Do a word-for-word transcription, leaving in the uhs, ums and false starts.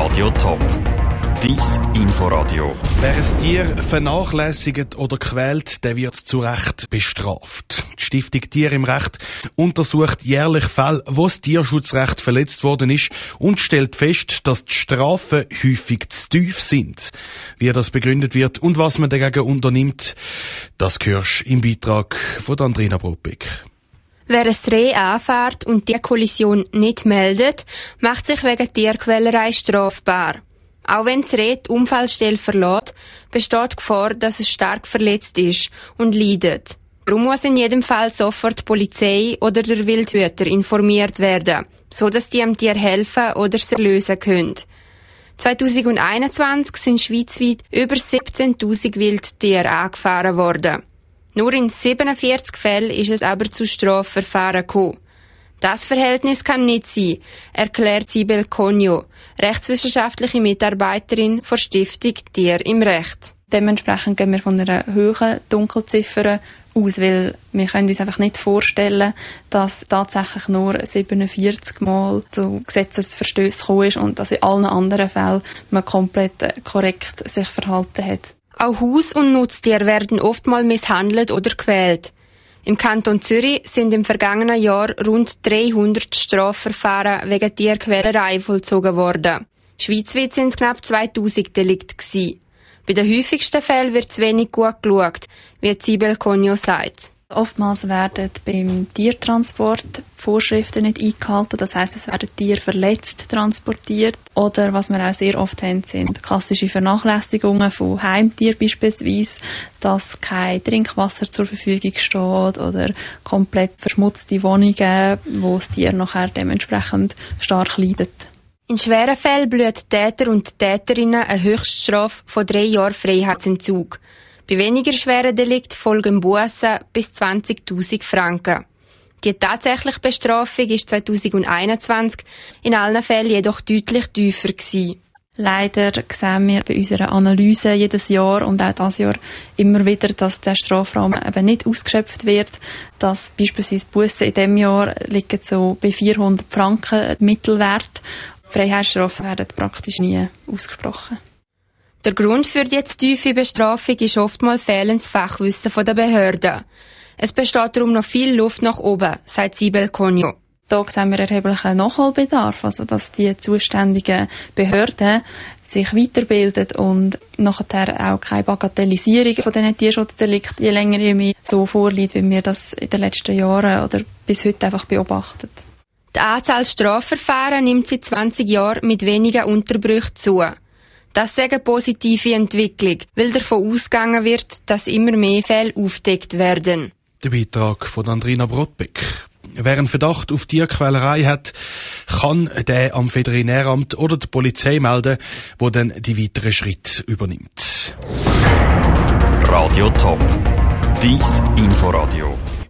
Radio Top. Dies Inforadio. Wer ein Tier vernachlässigt oder quält, der wird zu Recht bestraft. Die Stiftung Tier im Recht untersucht jährlich Fälle, wo das Tierschutzrecht verletzt worden ist und stellt fest, dass die Strafen häufig zu tief sind. Wie das begründet wird und was man dagegen unternimmt, das hörst du im Beitrag von Andrina Brodbeck. Wer ein Reh anfährt und die Kollision nicht meldet, macht sich wegen Tierquälerei strafbar. Auch wenn das Reh die Unfallstelle verlässt, besteht die Gefahr, dass es stark verletzt ist und leidet. Darum muss in jedem Fall sofort die Polizei oder der Wildhüter informiert werden, so dass die dem Tier helfen oder es erlösen können. zwanzig einundzwanzig sind schweizweit über siebzehntausend Wildtiere angefahren worden. Nur in siebenundvierzig Fällen ist es aber zu Strafverfahren gekommen. Das Verhältnis kann nicht sein, erklärt Sibel Conio, rechtswissenschaftliche Mitarbeiterin der Stiftung Tier im Recht. Dementsprechend gehen wir von einer hohen Dunkelziffer aus, weil wir können uns einfach nicht vorstellen, dass tatsächlich nur siebenundvierzig Mal zu Gesetzesverstößen gekommen ist und dass in allen anderen Fällen man komplett korrekt sich verhalten hat. Auch Haus- und Nutztiere werden oftmals misshandelt oder quält. Im Kanton Zürich sind im vergangenen Jahr rund dreihundert Strafverfahren wegen Tierquälerei vollzogen worden. Schweizweit sind es knapp zweitausend Delikte gewesen. Bei den häufigsten Fällen wird zu wenig gut geschaut, wie Sibel Conio sagt. Oftmals werden beim Tiertransport Vorschriften nicht eingehalten. Das heisst, es werden Tiere verletzt transportiert. Oder was wir auch sehr oft haben, sind klassische Vernachlässigungen von Heimtieren beispielsweise, dass kein Trinkwasser zur Verfügung steht oder komplett verschmutzte Wohnungen, wo das Tier nachher dementsprechend stark leidet. In schweren Fällen blühen Täter und Täterinnen eine Höchststrafe von drei Jahren Freiheitsentzug. Bei weniger schweren Delikten folgen Bussen bis zwanzigtausend Franken. Die tatsächliche Bestrafung ist zwanzig einundzwanzig in allen Fällen jedoch deutlich tiefer gewesen. Leider sehen wir bei unserer Analyse jedes Jahr und auch dieses Jahr immer wieder, dass der Strafrahmen eben nicht ausgeschöpft wird. Dass beispielsweise Bussen in diesem Jahr liegen so bei vierhundert Franken Mittelwert. Freiheitsstrafen werden praktisch nie ausgesprochen. Der Grund für die jetzt tiefe Bestrafung ist oftmals fehlendes Fachwissen der Behörden. Es besteht darum noch viel Luft nach oben, sagt Sibel Conio. Da sehen wir erheblichen Nachholbedarf, also dass die zuständigen Behörden sich weiterbilden und nachher auch keine Bagatellisierung von diesen Tierschutzdelikten je länger je mehr so vorliegt, wie wir das in den letzten Jahren oder bis heute einfach beobachten. Die Anzahl Strafverfahren nimmt seit zwanzig Jahren mit wenigen Unterbrüchen zu. Das ist eine positive Entwicklung, weil davon ausgegangen wird, dass immer mehr Fälle aufgedeckt werden. Der Beitrag von Andrina Brodbeck. Wer einen Verdacht auf Tierquälerei hat, kann den am Veterinäramt oder der Polizei melden, wo dann die weiteren Schritte übernimmt. Radio Top. Dies Inforadio.